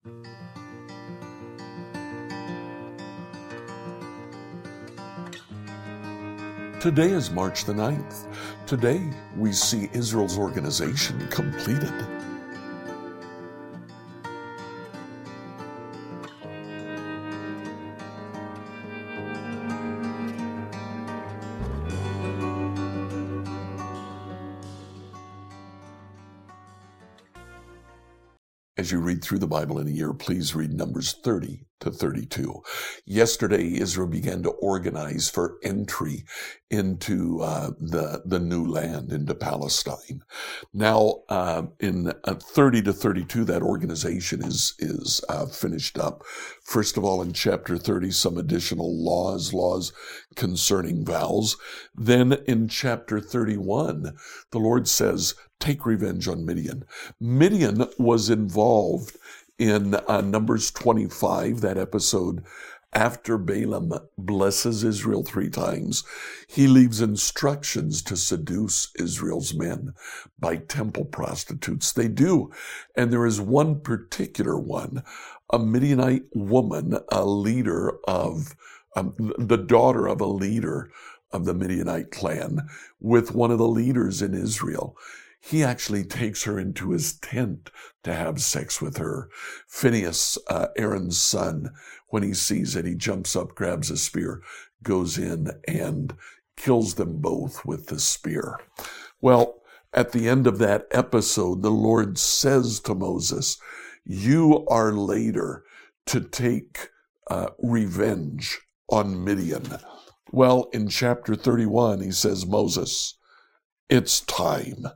Today is March the 9th. Today we see Israel's organization completed. As you read through the Bible in a year, please read Numbers 30 to 32. Yesterday, Israel began to organize for entry into the new land, into Palestine. Now, in 30 to 32, that organization is finished up. First of all, in chapter 30, some additional laws concerning vows. Then in chapter 31, the Lord says, take revenge on Midian. Midian was involved in Numbers 25, that episode after Balaam blesses Israel 3 times. He leaves instructions to seduce Israel's men by temple prostitutes. They do. And there is one particular one, a Midianite woman, a leader of, the daughter of a leader of the Midianite clan, with one of the leaders in Israel. He actually takes her into his tent to have sex with her. Phinehas, Aaron's son, when he sees it, he jumps up, grabs a spear, goes in and kills them both with the spear. Well, at the end of that episode, the Lord says to Moses, you are later to take revenge on Midian. Well, in chapter 31, he says, Moses, it's time.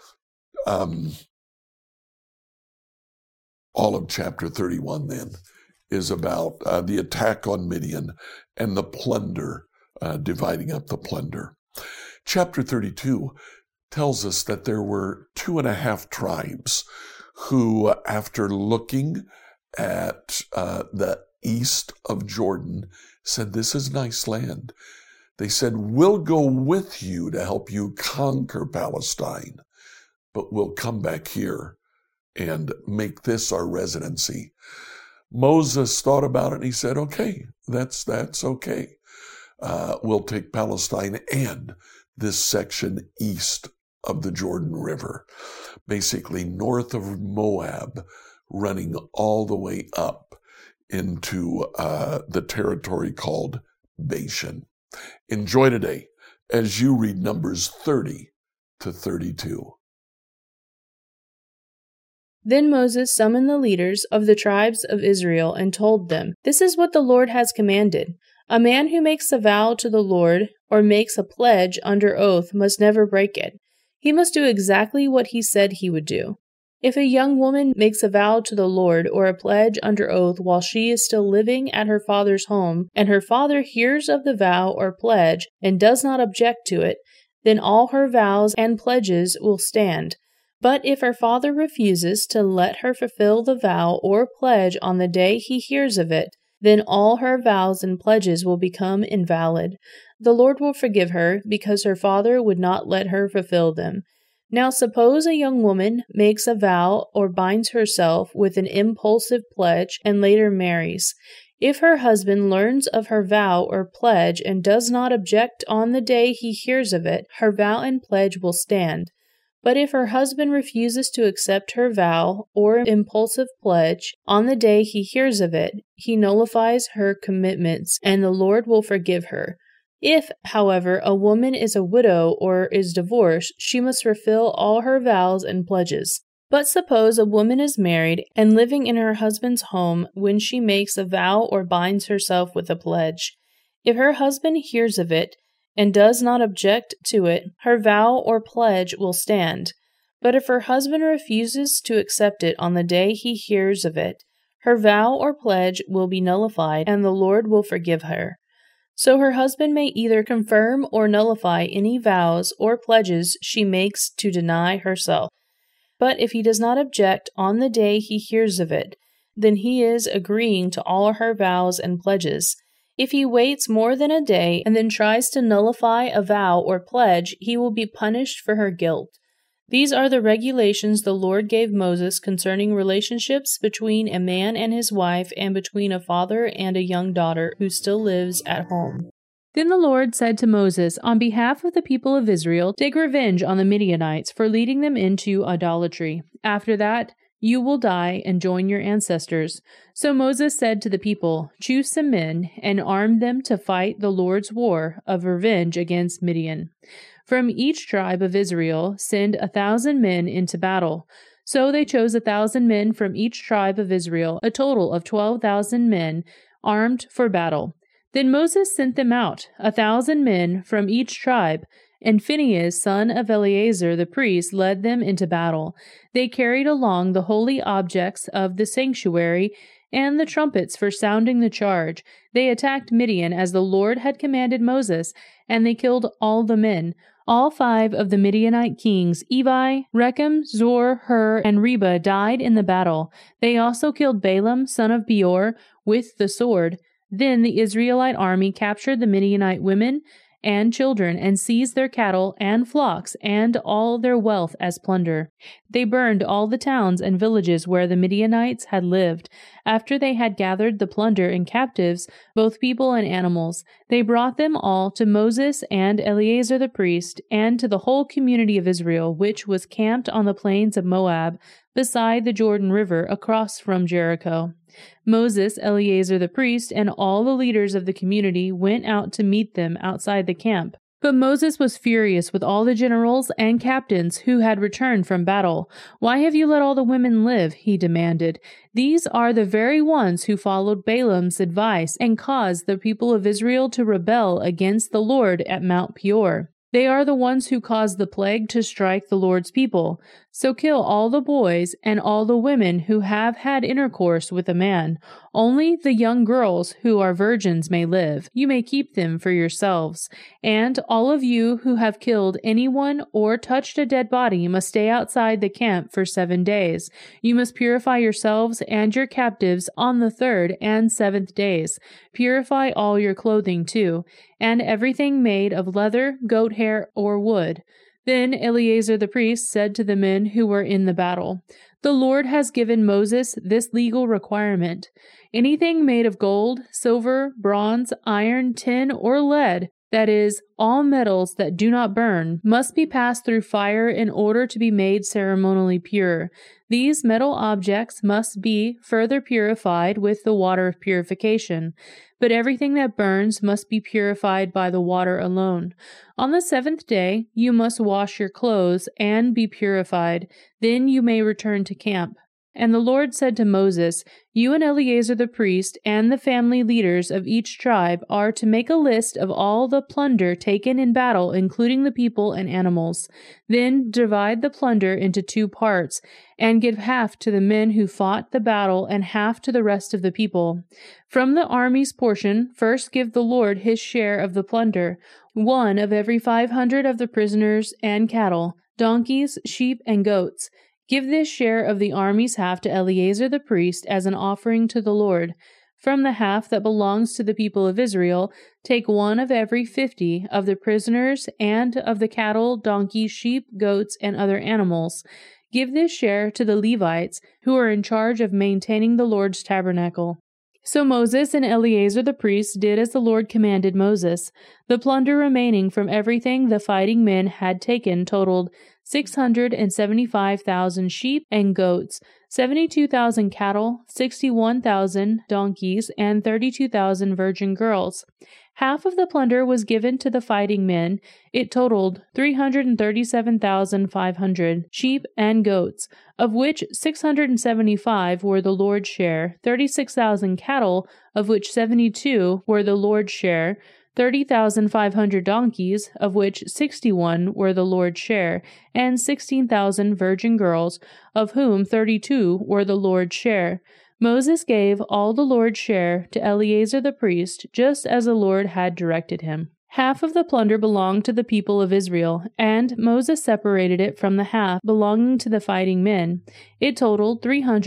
All of chapter 31 then is about the attack on Midian and the plunder, dividing up the plunder. Chapter 32 tells us that there were 2.5 tribes who, after looking at the east of Jordan, said, this is nice land. They said, we'll go with you to help you conquer Palestine, but we'll come back here and make this our residency. Moses thought about it and he said, okay, that's okay. We'll take Palestine and this section east of the Jordan River, basically north of Moab, running all the way up into the territory called Bashan. Enjoy today as you read Numbers 30 to 32. Then Moses summoned the leaders of the tribes of Israel and told them, this is what the Lord has commanded. A man who makes a vow to the Lord or makes a pledge under oath must never break it. He must do exactly what he said he would do. If a young woman makes a vow to the Lord or a pledge under oath while she is still living at her father's home, and her father hears of the vow or pledge and does not object to it, then all her vows and pledges will stand. But if her father refuses to let her fulfill the vow or pledge on the day he hears of it, then all her vows and pledges will become invalid. The Lord will forgive her because her father would not let her fulfill them. Now suppose a young woman makes a vow or binds herself with an impulsive pledge and later marries. If her husband learns of her vow or pledge and does not object on the day he hears of it, her vow and pledge will stand. But if her husband refuses to accept her vow or impulsive pledge on the day he hears of it, he nullifies her commitments, and the Lord will forgive her. If, however, a woman is a widow or is divorced, she must fulfill all her vows and pledges. But suppose a woman is married and living in her husband's home when she makes a vow or binds herself with a pledge. If her husband hears of it, and does not object to it, her vow or pledge will stand. But if her husband refuses to accept it on the day he hears of it, her vow or pledge will be nullified, and the Lord will forgive her. So her husband may either confirm or nullify any vows or pledges she makes to deny herself. But if he does not object on the day he hears of it, then he is agreeing to all her vows and pledges. If he waits more than a day and then tries to nullify a vow or pledge, he will be punished for her guilt. These are the regulations the Lord gave Moses concerning relationships between a man and his wife and between a father and a young daughter who still lives at home. Then the Lord said to Moses, on behalf of the people of Israel, take revenge on the Midianites for leading them into idolatry. After that, you will die and join your ancestors. So Moses said to the people, choose some men and arm them to fight the Lord's war of revenge against Midian. From each tribe of Israel, send 1,000 men into battle. So they chose 1,000 men from each tribe of Israel, a total of 12,000 men armed for battle. Then Moses sent them out, 1,000 men from each tribe, and Phinehas, son of Eleazar the priest, led them into battle. They carried along the holy objects of the sanctuary and the trumpets for sounding the charge. They attacked Midian as the Lord had commanded Moses, and they killed all the men. All 5 of the Midianite kings, Evi, Rechem, Zor, Hur, and Reba, died in the battle. They also killed Balaam, son of Beor, with the sword. Then the Israelite army captured the Midianite women and children and seized their cattle and flocks and all their wealth as plunder. They burned all the towns and villages where the Midianites had lived. After they had gathered the plunder and captives, both people and animals, they brought them all to Moses and Eleazar the priest and to the whole community of Israel, which was camped on the plains of Moab, beside the Jordan River across from Jericho. Moses, Eleazar the priest, and all the leaders of the community went out to meet them outside the camp. But Moses was furious with all the generals and captains who had returned from battle. Why have you let all the women live? He demanded. These are the very ones who followed Balaam's advice and caused the people of Israel to rebel against the Lord at Mount Peor. They are the ones who caused the plague to strike the Lord's people. So kill all the boys and all the women who have had intercourse with a man. Only the young girls who are virgins may live. You may keep them for yourselves. And all of you who have killed anyone or touched a dead body must stay outside the camp for 7 days. You must purify yourselves and your captives on the 3rd and 7th days. Purify all your clothing too, and everything made of leather, goat hair, or wood. Then Eleazar the priest said to the men who were in the battle, the Lord has given Moses this legal requirement. Anything made of gold, silver, bronze, iron, tin, or lead, that is, all metals that do not burn, must be passed through fire in order to be made ceremonially pure. These metal objects must be further purified with the water of purification, but everything that burns must be purified by the water alone. On the 7th day, you must wash your clothes and be purified. Then you may return to camp. And the Lord said to Moses, you and Eleazar the priest and the family leaders of each tribe are to make a list of all the plunder taken in battle, including the people and animals. Then divide the plunder into 2 parts, and give half to the men who fought the battle and half to the rest of the people. From the army's portion, first give the Lord his share of the plunder, 1 of every 500 of the prisoners and cattle, donkeys, sheep, and goats. Give this share of the army's half to Eleazar the priest as an offering to the Lord. From the half that belongs to the people of Israel, take 1 of every 50 of the prisoners and of the cattle, donkeys, sheep, goats, and other animals. Give this share to the Levites, who are in charge of maintaining the Lord's tabernacle. So Moses and Eleazar the priest did as the Lord commanded Moses. The plunder remaining from everything the fighting men had taken totaled 675,000 sheep and goats, 72,000 cattle, 61,000 donkeys, and 32,000 virgin girls. Half of the plunder was given to the fighting men. It totaled 337,500 sheep and goats, of which 675 were the Lord's share, 36,000 cattle, of which 72 were the Lord's share, 30,500 donkeys, of which 61 were the Lord's share, and 16,000 virgin girls, of whom 32 were the Lord's share. Moses gave all the Lord's share to Eleazar the priest, just as the Lord had directed him. Half of the plunder belonged to the people of Israel, and Moses separated it from the half belonging to the fighting men. It totaled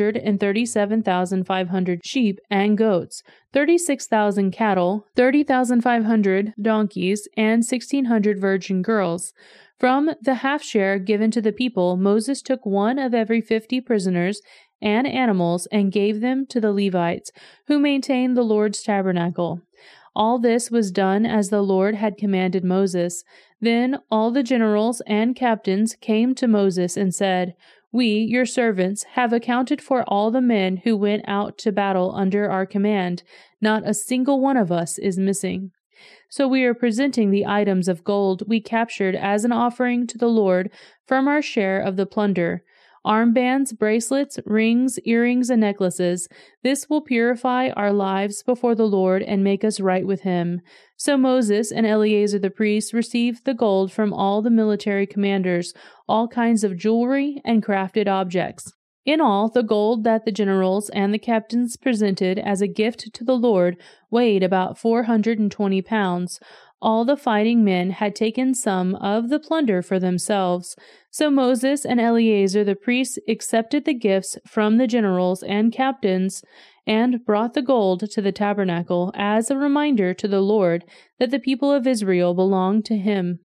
337,500 sheep and goats, 36,000 cattle, 30,500 donkeys, and 1,600 virgin girls. From the half-share given to the people, Moses took one of every 50 prisoners and animals and gave them to the Levites, who maintained the Lord's tabernacle. All this was done as the Lord had commanded Moses. Then all the generals and captains came to Moses and said, "We, your servants, have accounted for all the men who went out to battle under our command. Not a single one of us is missing. So we are presenting the items of gold we captured as an offering to the Lord from our share of the plunder. Armbands, bracelets, rings, earrings, and necklaces. This will purify our lives before the Lord and make us right with Him." So Moses and Eleazar the priest received the gold from all the military commanders, all kinds of jewelry and crafted objects. In all, the gold that the generals and the captains presented as a gift to the Lord weighed about 420 pounds. All the fighting men had taken some of the plunder for themselves. So Moses and Eleazar the priests accepted the gifts from the generals and captains and brought the gold to the tabernacle as a reminder to the Lord that the people of Israel belonged to Him.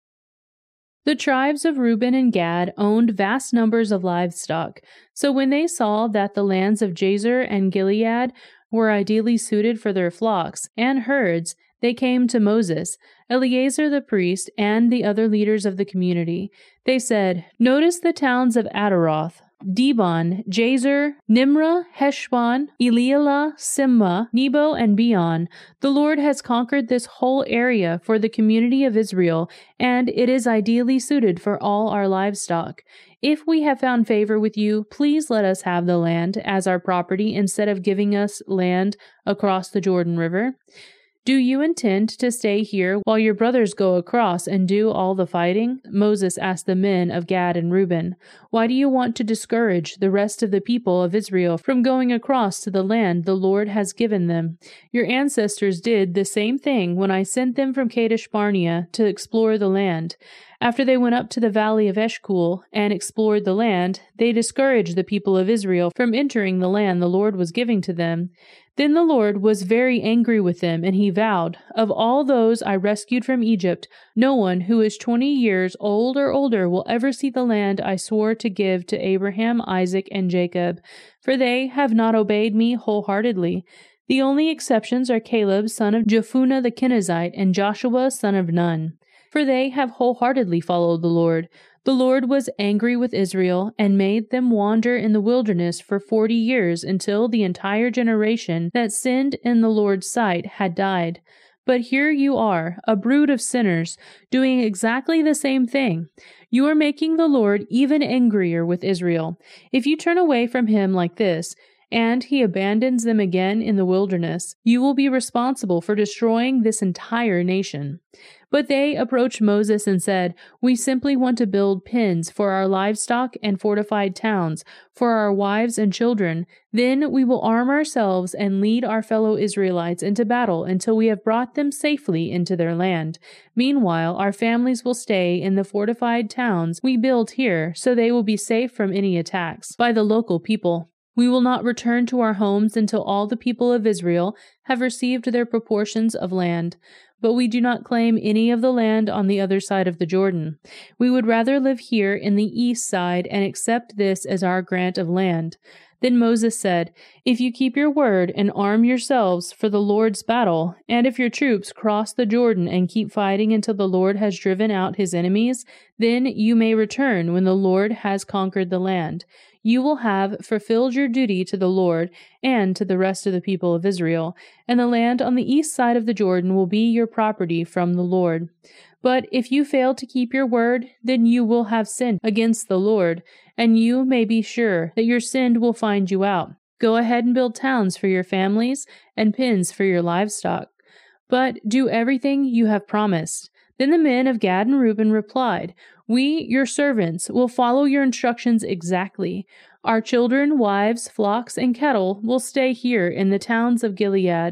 The tribes of Reuben and Gad owned vast numbers of livestock. So when they saw that the lands of Jazer and Gilead were ideally suited for their flocks and herds, they came to Moses, Eleazar the priest, and the other leaders of the community. They said, "Notice the towns of Ataroth, Dibon, Jazer, Nimrah, Heshbon, Elealeh, Simma, Nebo, and Beon. The Lord has conquered this whole area for the community of Israel, and it is ideally suited for all our livestock. If we have found favor with you, please let us have the land as our property instead of giving us land across the Jordan River. Do you intend to stay here while your brothers go across and do all the fighting?" Moses asked the men of Gad and Reuben, "Why do you want to discourage the rest of the people of Israel from going across to the land the Lord has given them? Your ancestors did the same thing when I sent them from Kadesh Barnea to explore the land. After they went up to the valley of Eshcol and explored the land, they discouraged the people of Israel from entering the land the Lord was giving to them. Then the Lord was very angry with them, and He vowed, 'Of all those I rescued from Egypt, no one who is 20 years old or older will ever see the land I swore to give to Abraham, Isaac, and Jacob, for they have not obeyed me wholeheartedly.' The only exceptions are Caleb, son of Jephunneh the Kenizzite, and Joshua, son of Nun, for they have wholeheartedly followed the Lord. The Lord was angry with Israel and made them wander in the wilderness for 40 years until the entire generation that sinned in the Lord's sight had died. But here you are, a brood of sinners, doing exactly the same thing. You are making the Lord even angrier with Israel. If you turn away from Him like this, and He abandons them again in the wilderness, you will be responsible for destroying this entire nation." But they approached Moses and said, "We simply want to build pens for our livestock and fortified towns for our wives and children. Then we will arm ourselves and lead our fellow Israelites into battle until we have brought them safely into their land. Meanwhile, our families will stay in the fortified towns we built here, so they will be safe from any attacks by the local people. We will not return to our homes until all the people of Israel have received their proportions of land. But we do not claim any of the land on the other side of the Jordan. We would rather live here in the east side and accept this as our grant of land." Then Moses said, "If you keep your word and arm yourselves for the Lord's battle, and if your troops cross the Jordan and keep fighting until the Lord has driven out His enemies, then you may return when the Lord has conquered the land. You will have fulfilled your duty to the Lord and to the rest of the people of Israel, and the land on the east side of the Jordan will be your property from the Lord. But if you fail to keep your word, then you will have sinned against the Lord, and you may be sure that your sin will find you out. Go ahead and build towns for your families and pens for your livestock, but do everything you have promised." Then the men of Gad and Reuben replied, "We, your servants, will follow your instructions exactly. Our children, wives, flocks, and cattle will stay here in the towns of Gilead.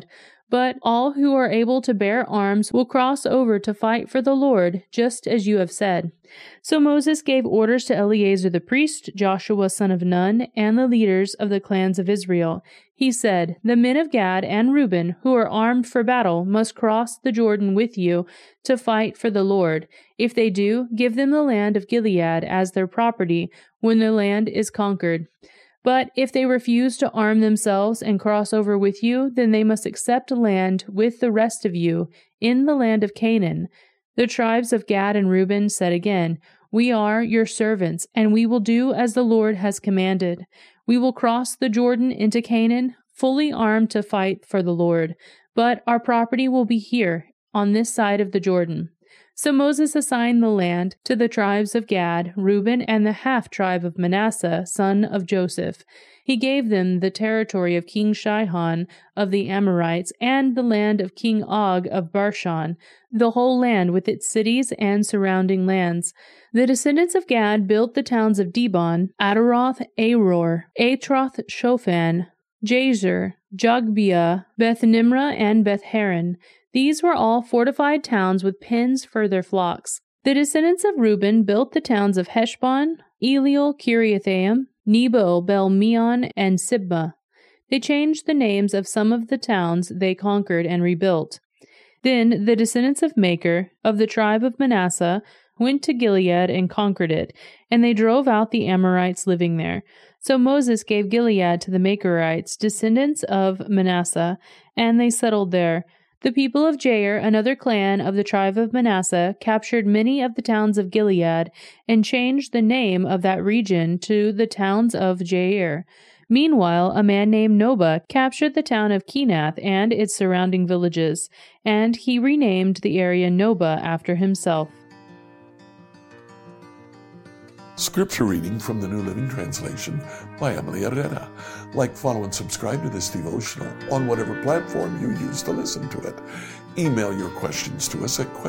But all who are able to bear arms will cross over to fight for the Lord, just as you have said." So Moses gave orders to Eleazar the priest, Joshua son of Nun, and the leaders of the clans of Israel. He said, "The men of Gad and Reuben, who are armed for battle, must cross the Jordan with you to fight for the Lord. If they do, give them the land of Gilead as their property when the land is conquered. But if they refuse to arm themselves and cross over with you, then they must accept land with the rest of you in the land of Canaan." The tribes of Gad and Reuben said again, "We are your servants, and we will do as the Lord has commanded. We will cross the Jordan into Canaan, fully armed to fight for the Lord, but our property will be here, on this side of the Jordan." So Moses assigned the land to the tribes of Gad, Reuben, and the half-tribe of Manasseh, son of Joseph. He gave them the territory of King Sihon of the Amorites and the land of King Og of Bashan, the whole land with its cities and surrounding lands. The descendants of Gad built the towns of Dibon, Ataroth, Aror, Atroth Shophan, Jazer, Jogbeah, Beth Nimrah, and Beth Haran. These were all fortified towns with pens for their flocks. The descendants of Reuben built the towns of Heshbon, Eliel, Kiriathaim, Nebo, Bel-Meon, and Sibmah. They changed the names of some of the towns they conquered and rebuilt. Then the descendants of Machir, of the tribe of Manasseh, went to Gilead and conquered it, and they drove out the Amorites living there. So Moses gave Gilead to the Machirites, descendants of Manasseh, and they settled there. The people of Jair, another clan of the tribe of Manasseh, captured many of the towns of Gilead and changed the name of that region to the towns of Jair. Meanwhile, a man named Nobah captured the town of Kenath and its surrounding villages, and he renamed the area Nobah after himself. Scripture reading from the New Living Translation by Emily Herrera. Like, follow, and subscribe to this devotional on whatever platform you use to listen to it. Email your questions to us at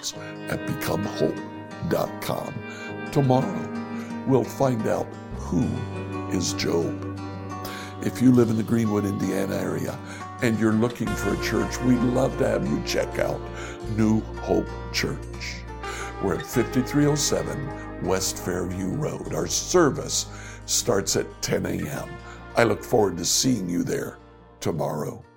questions@becomehope.com. Tomorrow, we'll find out who is Job. If you live in the Greenwood, Indiana area and you're looking for a church, we'd love to have you check out New Hope Church. We're at 5307 West Fairview Road. Our service starts at 10 a.m. I look forward to seeing you there tomorrow.